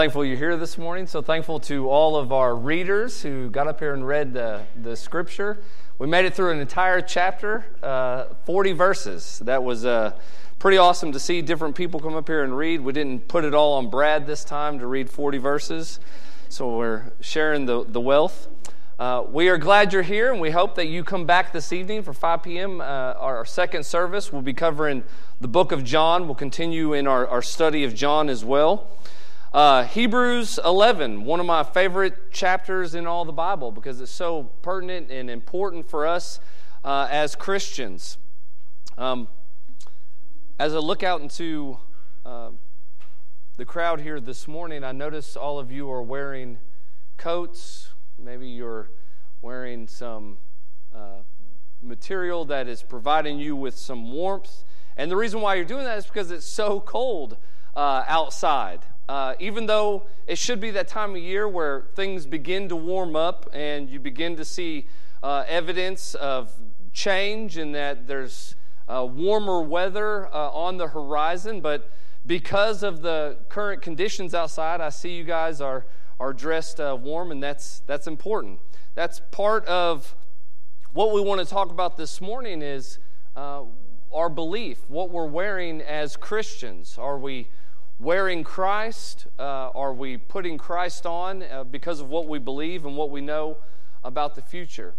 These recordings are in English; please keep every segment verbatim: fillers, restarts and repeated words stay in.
Thankful you're here this morning. So thankful to all of our readers who got up here and read the, the scripture. We made it through an entire chapter, uh, forty verses. That was uh, pretty awesome to see different people come up here and read. We didn't put it all on Brad this time to read forty verses. So we're sharing the, the wealth. Uh, we are glad you're here, and we hope that you come back this evening for five p.m. Uh, our second service. We'll be covering the book of John. We'll continue in our, our study of John as well. Uh, Hebrews eleven, one of my favorite chapters in all the Bible because it's so pertinent and important for us uh, as Christians. Um, as I look out into uh, the crowd here this morning, I notice all of you are wearing coats. Maybe you're wearing some uh, material that is providing you with some warmth. And the reason why you're doing that is because it's so cold uh, outside. Uh, even though it should be that time of year where things begin to warm up and you begin to see uh, evidence of change and that there's uh, warmer weather uh, on the horizon, but because of the current conditions outside, I see you guys are are dressed uh, warm, and that's that's important. That's part of what we want to talk about this morning is uh, our belief, what we're wearing as Christians. Are we wearing Christ? Uh, are we putting Christ on uh, because of what we believe and what we know about the future?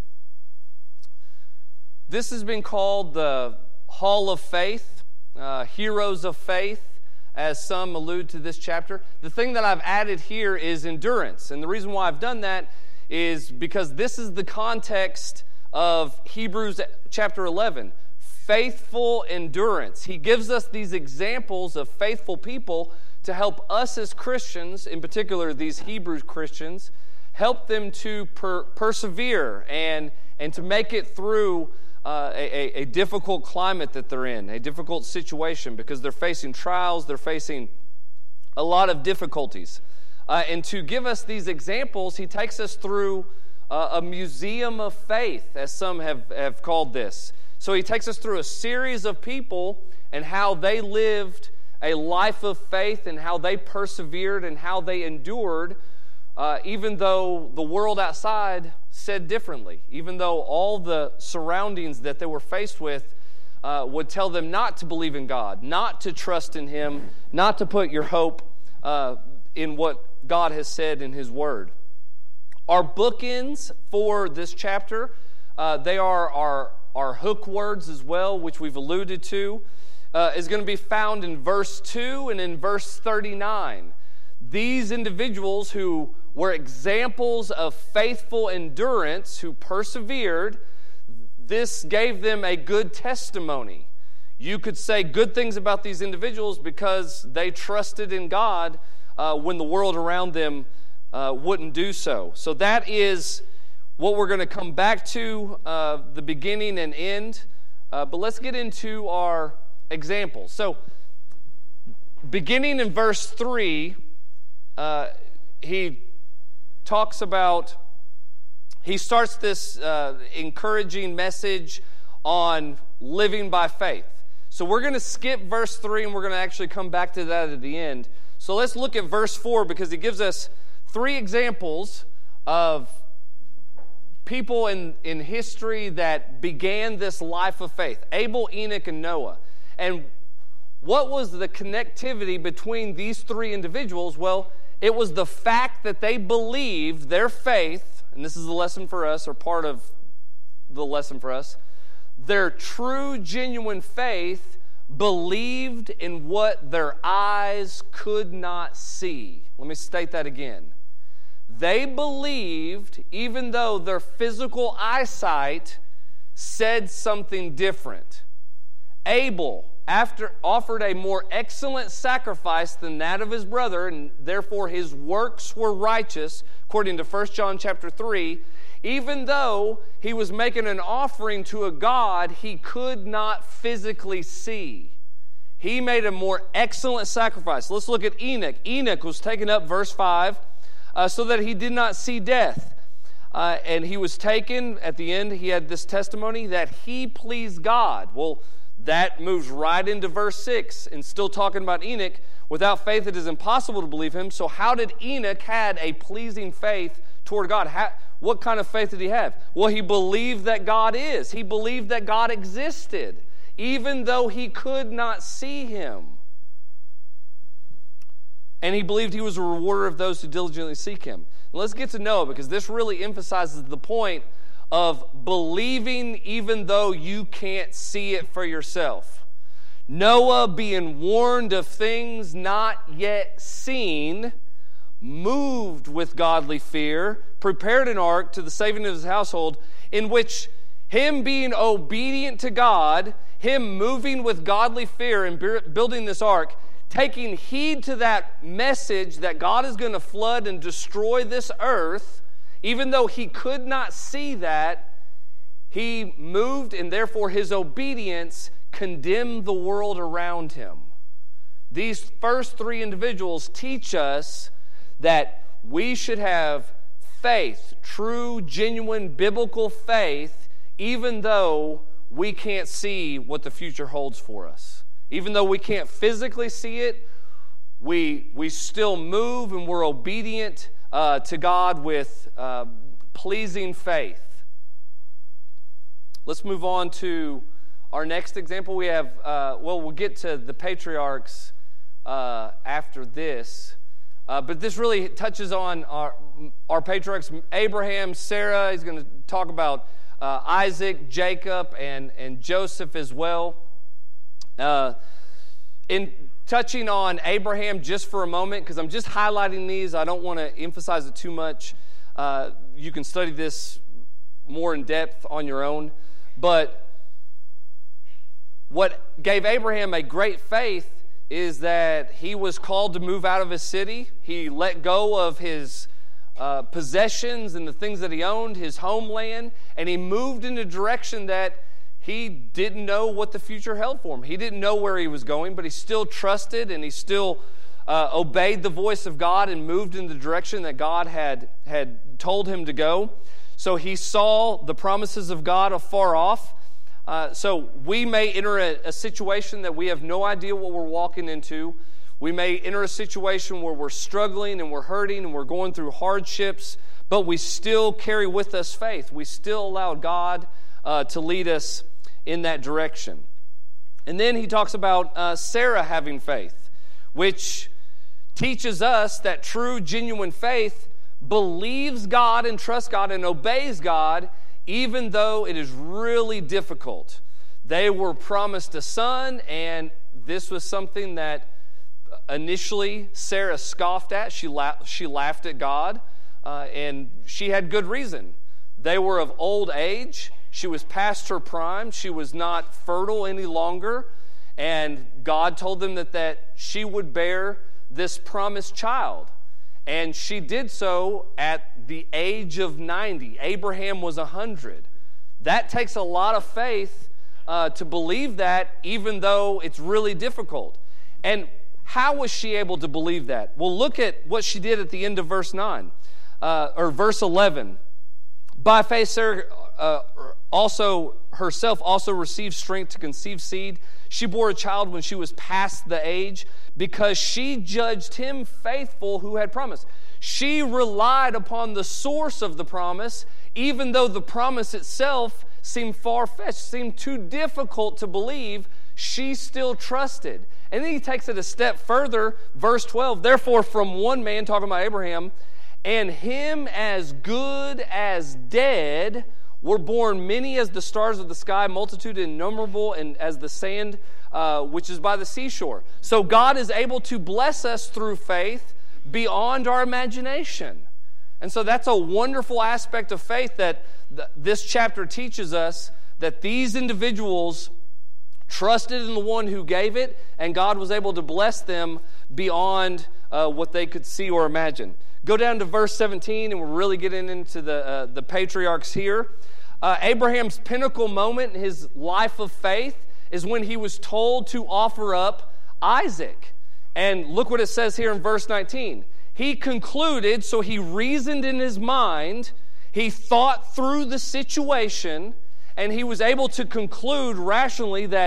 This has been called the Hall of Faith, uh, Heroes of Faith, as some allude to this chapter. The thing that I've added here is endurance. And the reason why I've done that is because this is the context of Hebrews chapter eleven. Faithful endurance. He gives us these examples of faithful people to help us as Christians, in particular these Hebrew Christians, help them to per- persevere and, and to make it through uh, a, a difficult climate that they're in, a difficult situation, because they're facing trials, they're facing a lot of difficulties. Uh, and to give us these examples, he takes us through uh, a museum of faith, as some have, have called this. So he takes us through a series of people and how they lived a life of faith and how they persevered and how they endured, uh, even though the world outside said differently, even though all the surroundings that they were faced with uh, would tell them not to believe in God, not to trust in Him, not to put your hope uh, in what God has said in His Word. Our bookends for this chapter, uh, they are our Our hook words as well, which we've alluded to, uh, is going to be found in verse two and in verse thirty-nine. These individuals who were examples of faithful endurance, who persevered, this gave them a good testimony. You could say good things about these individuals because they trusted in God uh, when the world around them uh, wouldn't do so. So that is what we're going to come back to, uh, the beginning and end. Uh, but let's get into our examples. So, beginning in verse three, uh, he talks about, he starts this uh, encouraging message on living by faith. So we're going to skip verse three and we're going to actually come back to that at the end. So let's look at verse four because he gives us three examples of people in, in history that began this life of faith. Abel, Enoch, and Noah. And what was the connectivity between these three individuals? Well, it was the fact that they believed their faith, and this is the lesson for us, or part of the lesson for us, their true, genuine faith believed in what their eyes could not see. Let me state that again. They believed, even though their physical eyesight said something different. Abel, after offered a more excellent sacrifice than that of his brother, and therefore his works were righteous, according to First John chapter three, even though he was making an offering to a God he could not physically see. He made a more excellent sacrifice. Let's look at Enoch. Enoch was taken up, verse five, Uh, so that he did not see death. Uh, and he was taken, at the end, he had this testimony that he pleased God. Well, that moves right into verse six, and still talking about Enoch. Without faith it is impossible to believe him. So how did Enoch had a pleasing faith toward God? How, what kind of faith did he have? Well, he believed that God is. He believed that God existed, even though he could not see him. And he believed he was a rewarder of those who diligently seek him. And let's get to Noah, because this really emphasizes the point of believing even though you can't see it for yourself. Noah, being warned of things not yet seen, moved with godly fear, prepared an ark to the saving of his household, in which him being obedient to God, him moving with godly fear and building this ark, taking heed to that message that God is going to flood and destroy this earth, even though he could not see that, he moved, and therefore his obedience condemned the world around him. These first three individuals teach us that we should have faith, true, genuine, biblical faith, even though we can't see what the future holds for us. Even though we can't physically see it, we, we still move and we're obedient uh, to God with uh, pleasing faith. Let's move on to our next example. We have, uh, well, we'll get to the patriarchs uh, after this. Uh, but this really touches on our, our patriarchs, Abraham, Sarah. He's going to talk about uh, Isaac, Jacob, and, and Joseph as well. Uh, in touching on Abraham just for a moment, because I'm just highlighting these, I don't want to emphasize it too much. Uh, you can study this more in depth on your own. But what gave Abraham a great faith is that he was called to move out of his city. He let go of his uh, possessions and the things that he owned, his homeland, and he moved in a direction that he didn't know what the future held for him. He didn't know where he was going, but he still trusted and he still uh, obeyed the voice of God and moved in the direction that God had, had told him to go. So he saw the promises of God afar off. Uh, so we may enter a, a situation that we have no idea what we're walking into. We may enter a situation where we're struggling and we're hurting and we're going through hardships, but we still carry with us faith. We still allow God uh, to lead us in that direction. And then he talks about uh, Sarah having faith, which teaches us that true, genuine faith believes God and trusts God and obeys God, even though it is really difficult. They were promised a son, and this was something that initially Sarah scoffed at. She, la- she laughed at God, uh, and she had good reason. They were of old age. She was past her prime. She was not fertile any longer, and God told them that, that she would bear this promised child. And she did so at the age of ninety. Abraham was one hundred. That takes a lot of faith uh, to believe that, even though it's really difficult. And how was she able to believe that? Well, look at what she did at the end of verse nine, uh, or verse eleven. By faith, Sarah uh, also herself also received strength to conceive seed. She bore a child when she was past the age, because she judged him faithful who had promised. She relied upon the source of the promise, even though the promise itself seemed far-fetched, seemed too difficult to believe. She still trusted. And then he takes it a step further, verse twelve. Therefore, from one man, talking about Abraham, and him as good as dead, were born many as the stars of the sky, multitude innumerable, and as the sand uh, which is by the seashore. So God is able to bless us through faith beyond our imagination. And so that's a wonderful aspect of faith that th- this chapter teaches us, that these individuals trusted in the one who gave it, and God was able to bless them beyond uh, what they could see or imagine. Go down to verse seventeen, and we're really getting into the, uh, the patriarchs here. Uh, Abraham's pinnacle moment in his life of faith is when he was told to offer up Isaac. And look what it says here in verse nineteen. He concluded, so he reasoned in his mind, he thought through the situation, and he was able to conclude rationally that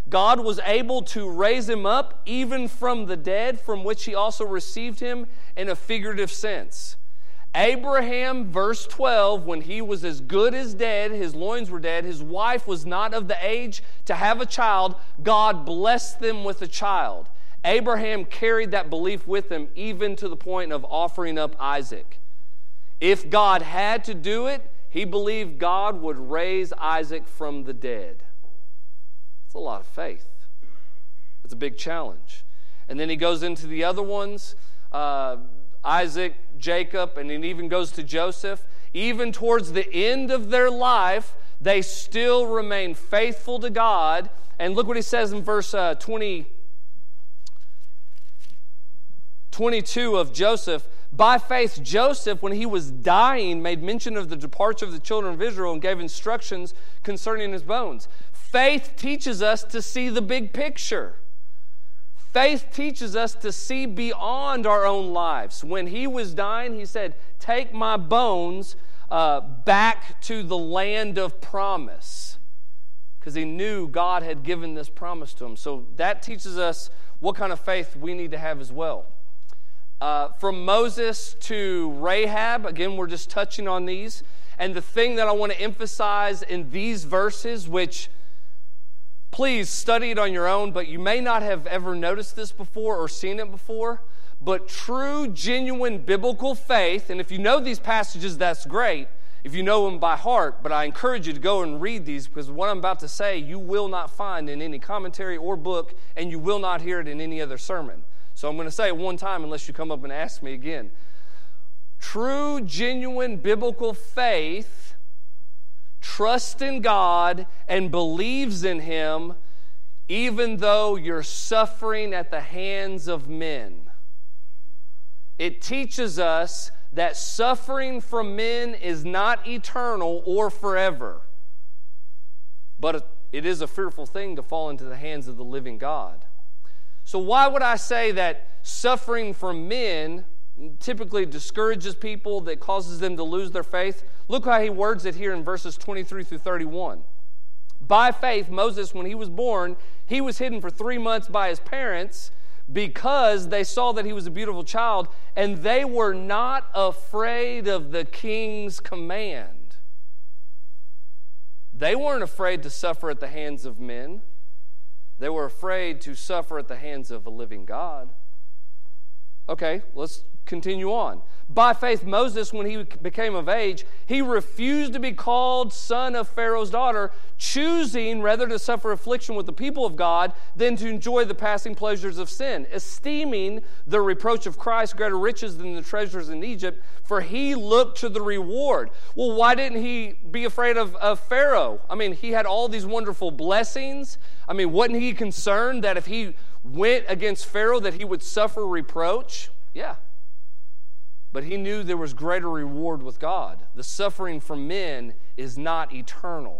God was able to raise him up even from the dead, from which he also received him in a figurative sense. Abraham, verse twelve, when he was as good as dead, his loins were dead, his wife was not of the age to have a child, God blessed them with a child. Abraham carried that belief with him even to the point of offering up Isaac. If God had to do it, he believed God would raise Isaac from the dead. It's a lot of faith. It's a big challenge. And then he goes into the other ones, uh, Isaac, Jacob, and it even goes to Joseph. Even towards the end of their life, they still remain faithful to God. And look what he says in verse uh, twenty, twenty-two of Joseph. By faith, Joseph, when he was dying, made mention of the departure of the children of Israel and gave instructions concerning his bones. Faith teaches us to see the big picture. Faith teaches us to see beyond our own lives. When he was dying, he said, take my bones uh, back to the land of promise. Because he knew God had given this promise to him. So that teaches us what kind of faith we need to have as well. Uh, from Moses to Rahab, again, we're just touching on these. And the thing that I want to emphasize in these verses, which please study it on your own, but you may not have ever noticed this before or seen it before, but true, genuine biblical faith, and if you know these passages, that's great, if you know them by heart, but I encourage you to go and read these, because what I'm about to say you will not find in any commentary or book, and you will not hear it in any other sermon. So I'm going to say it one time unless you come up and ask me again. True, genuine biblical faith trusts in God and believes in him even though you're suffering at the hands of men. It teaches us that suffering from men is not eternal or forever. But it is a fearful thing to fall into the hands of the living God. So why would I say that suffering from men typically discourages people, that causes them to lose their faith? Look how he words it here in verses twenty-three through thirty-one. By faith, Moses, when he was born, he was hidden for three months by his parents because they saw that he was a beautiful child, and they were not afraid of the king's command. They weren't afraid to suffer at the hands of men. They were afraid to suffer at the hands of a living God. Okay, let's continue on. By faith, Moses, when he became of age, he refused to be called son of Pharaoh's daughter, choosing rather to suffer affliction with the people of God than to enjoy the passing pleasures of sin, esteeming the reproach of Christ greater riches than the treasures in Egypt, for he looked to the reward. Well, why didn't he be afraid of, of Pharaoh? I mean, he had all these wonderful blessings. I mean, wasn't he concerned that if he went against Pharaoh that he would suffer reproach? Yeah. But he knew there was greater reward with God. The suffering from men is not eternal,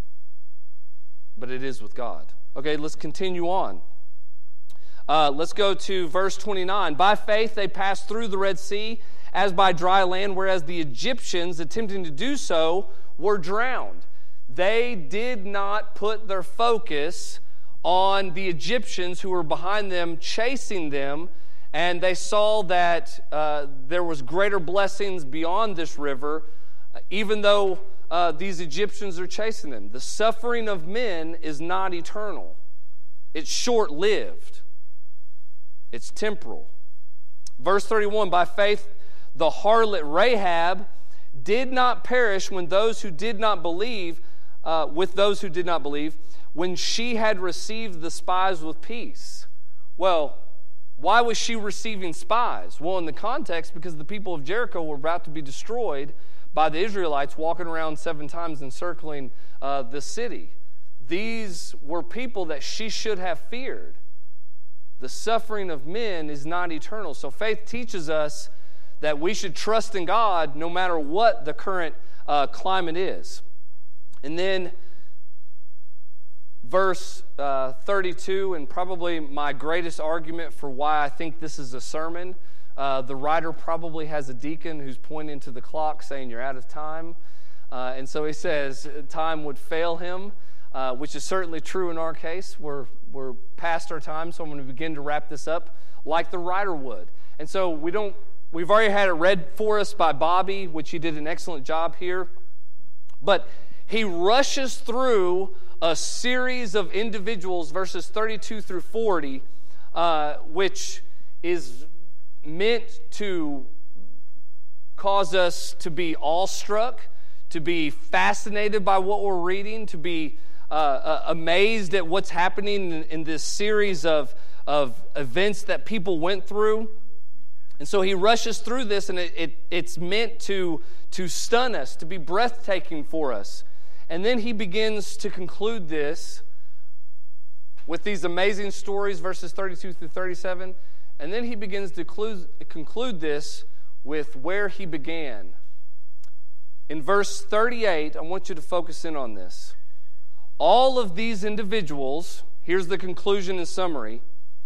but it is with God. Okay, let's continue on. Uh, let's go to verse twenty-nine. By faith they passed through the Red Sea as by dry land, whereas the Egyptians, attempting to do so, were drowned. They did not put their focus on the Egyptians who were behind them, chasing them, and they saw that uh, there was greater blessings beyond this river, uh, even though uh, these Egyptians are chasing them. The suffering of men is not eternal. It's short-lived. It's temporal. Verse thirty-one, by faith the harlot Rahab did not perish when those who did not believe, uh, with those who did not believe, when she had received the spies with peace. Well, why was she receiving spies? Well, in the context, because the people of Jericho were about to be destroyed by the Israelites walking around seven times encircling uh, the city. These were people that she should have feared. The suffering of men is not eternal. So faith teaches us that we should trust in God no matter what the current uh, climate is. And then verse uh, thirty-two, and probably my greatest argument for why I think this is a sermon. Uh, the writer probably has a deacon who's pointing to the clock saying you're out of time. Uh, and so he says time would fail him. uh, which is certainly true in our case. We're, we're past our time, so I'm going to begin to wrap this up like the writer would. And so we don't, we've already had it read for us by Bobby, which he did an excellent job here. But he rushes through a series of individuals, verses thirty-two through forty, uh, which is meant to cause us to be awestruck, to be fascinated by what we're reading, to be uh, uh, amazed at what's happening in, in this series of, of events that people went through. And so he rushes through this, and it, it, it's meant to, to stun us, to be breathtaking for us. And then he begins to conclude this with these amazing stories, verses thirty-two through thirty-seven. And then he begins to conclude, conclude this with where he began. In verse thirty-eight, I want you to focus in on this. All of these individuals, here's the conclusion and summary.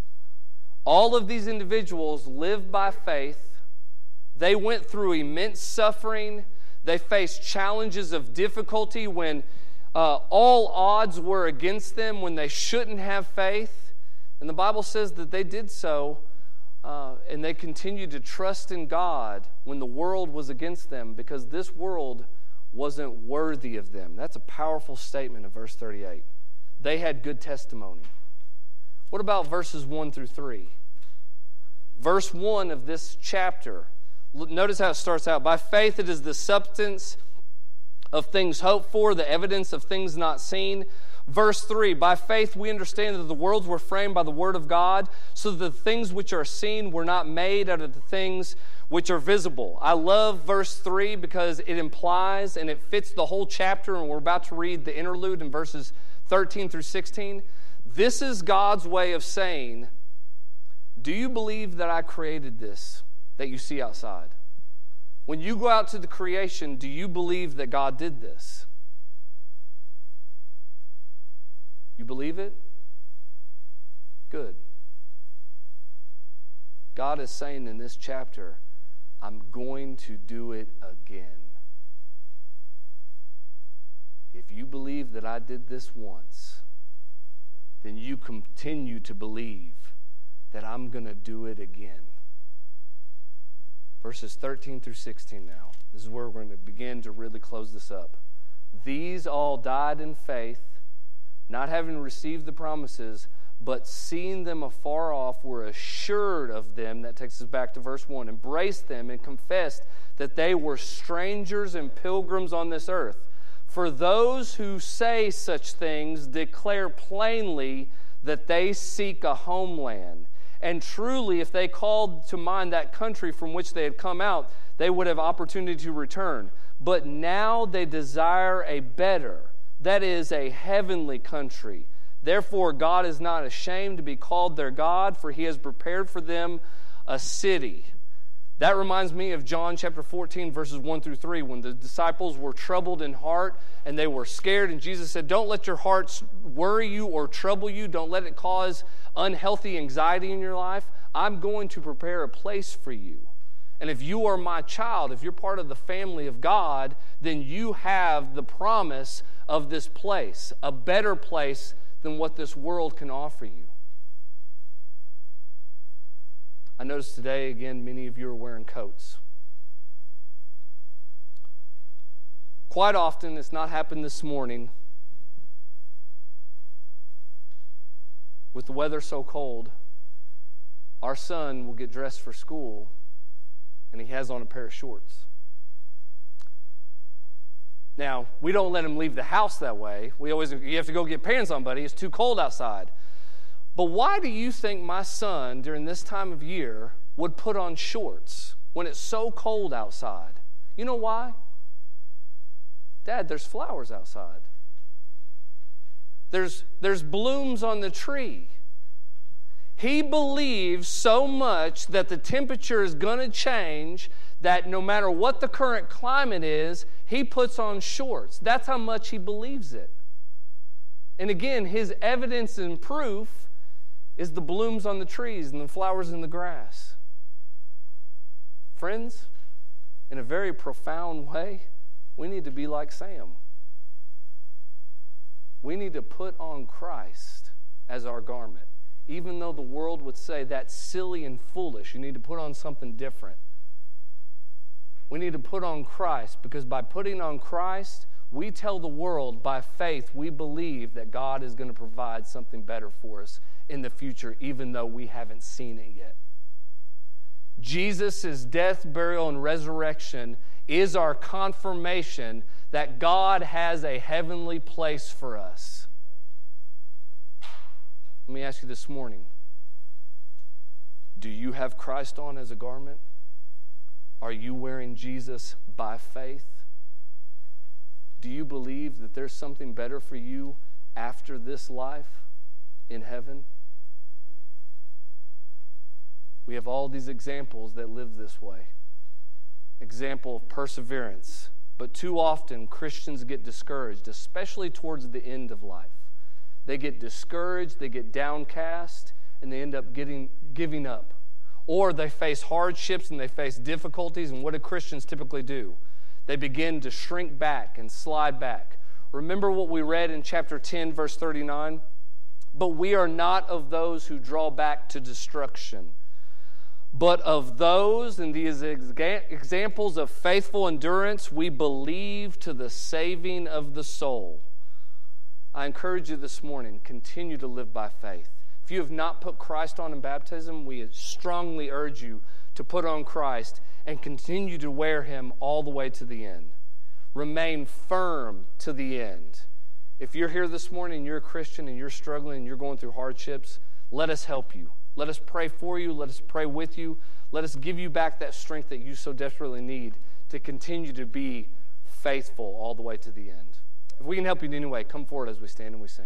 All of these individuals lived by faith. They went through immense suffering. They faced challenges of difficulty when uh, all odds were against them, when they shouldn't have faith. And the Bible says that they did so, uh, and they continued to trust in God when the world was against them, because this world wasn't worthy of them. That's a powerful statement of verse thirty-eight. They had good testimony. What about verses one through three? Verse one of this chapter, notice how it starts out. By faith it is the substance of things hoped for, the evidence of things not seen. Verse three, by faith we understand that the worlds were framed by the word of God, so that the things which are seen were not made out of the things which are visible. I love verse three because it implies and it fits the whole chapter, and we're about to read the interlude in verses thirteen through sixteen. This is God's way of saying, do you believe that I created this that you see outside? When you go out to the creation, do you believe that God did this? You believe it? Good. God is saying in this chapter, I'm going to do it again. If you believe that I did this once, then you continue to believe that I'm going to do it again. Verses thirteen through sixteen now. This is where we're going to begin to really close this up. These all died in faith, not having received the promises, but seeing them afar off, were assured of them. That takes us back to verse one. Embraced them and confessed that they were strangers and pilgrims on this earth. For those who say such things declare plainly that they seek a homeland. And truly, if they called to mind that country from which they had come out, they would have opportunity to return. But now they desire a better, that is, a heavenly country. Therefore, God is not ashamed to be called their God, for he has prepared for them a city. That reminds me of John chapter fourteen, verses one through three, when the disciples were troubled in heart and they were scared, and Jesus said, don't let your hearts worry you or trouble you. Don't let it cause unhealthy anxiety in your life. I'm going to prepare a place for you. And if you are my child, if you're part of the family of God, then you have the promise of this place, a better place than what this world can offer you. I noticed today, again, many of you are wearing coats. Quite often, it's not happened this morning, with the weather so cold, our son will get dressed for school, and he has on a pair of shorts. Now, we don't let him leave the house that way. We always, you have to go get pants on, buddy. It's too cold outside. But why do you think my son, during this time of year, would put on shorts when it's so cold outside? You know why? Dad, there's flowers outside. There's, there's blooms on the tree. He believes so much that the temperature is going to change that no matter what the current climate is, he puts on shorts. That's how much he believes it. And again, his evidence and proof is the blooms on the trees and the flowers in the grass. Friends, in a very profound way, we need to be like Sam. We need to put on Christ as our garment. Even though the world would say that's silly and foolish, you need to put on something different. We need to put on Christ, because by putting on Christ, we tell the world by faith we believe that God is going to provide something better for us in the future, even though we haven't seen it yet. Jesus' death, burial, and resurrection is our confirmation that God has a heavenly place for us. Let me ask you this morning, do you have Christ on as a garment? Are you wearing Jesus by faith? Do you believe that there's something better for you after this life in heaven? We have all these examples that live this way. Example of perseverance. But too often Christians get discouraged, especially towards the end of life. They get discouraged, they get downcast, and they end up getting giving up. Or they face hardships and they face difficulties, and what do Christians typically do? They begin to shrink back and slide back. Remember what we read in chapter ten, verse thirty-nine? But we are not of those who draw back to destruction, but of those, in these examples of faithful endurance, we believe to the saving of the soul. I encourage you this morning, continue to live by faith. If you have not put Christ on in baptism, we strongly urge you to put on Christ and continue to wear him all the way to the end. Remain firm to the end. If you're here this morning and you're a Christian and you're struggling and you're going through hardships, let us help you. Let us pray for you. Let us pray with you. Let us give you back that strength that you so desperately need to continue to be faithful all the way to the end. If we can help you in any way, come forward as we stand and we sing.